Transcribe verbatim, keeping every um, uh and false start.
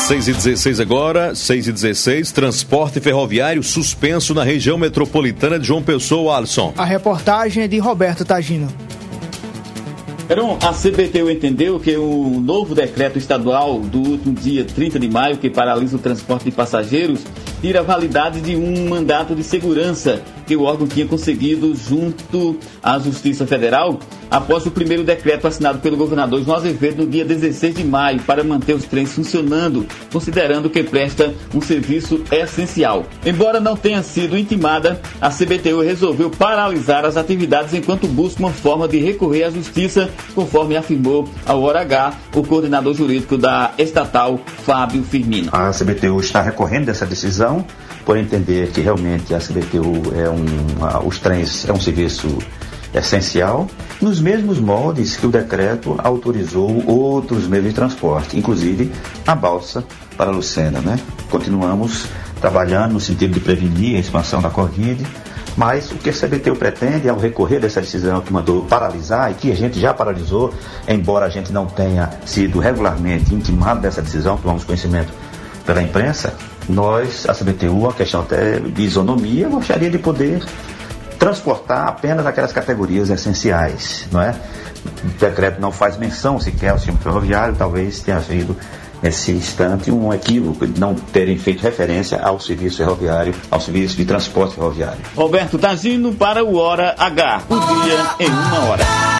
seis e dezesseis agora, seis e dezesseis, transporte ferroviário suspenso na região metropolitana de João Pessoa, Alisson. A reportagem é de Roberto Tagino. Heron, a C B T U entendeu que o novo decreto estadual do último dia trinta de maio, que paralisa o transporte de passageiros, tira a validade de um mandato de segurança que o órgão tinha conseguido junto à Justiça Federal após o primeiro decreto assinado pelo governador João Azevedo no dia dezesseis de maio para manter os trens funcionando, considerando que presta um serviço essencial. Embora não tenha sido intimada, a C B T U resolveu paralisar as atividades enquanto busca uma forma de recorrer à Justiça, conforme afirmou ao Hora H o coordenador jurídico da estatal, Fábio Firmino. A C B T U está recorrendo dessa decisão por entender que realmente a C B T U é um, a, os trens é um serviço essencial, nos mesmos moldes que o decreto autorizou outros meios de transporte, inclusive a balsa para a Lucena, né? Continuamos trabalhando no sentido de prevenir a expansão da Covid, mas o que a C B T U pretende, ao recorrer dessa decisão que mandou paralisar, e que a gente já paralisou, embora a gente não tenha sido regularmente intimado dessa decisão, tomamos conhecimento pela imprensa, nós, a C B T U, a questão até de isonomia, gostaria de poder transportar apenas aquelas categorias essenciais, não é? O decreto não faz menção sequer ao sistema ferroviário, talvez tenha havido nesse instante um equívoco de não terem feito referência ao serviço ferroviário, ao serviço de transporte ferroviário. Roberto Tagino para o Hora H, o dia em uma hora.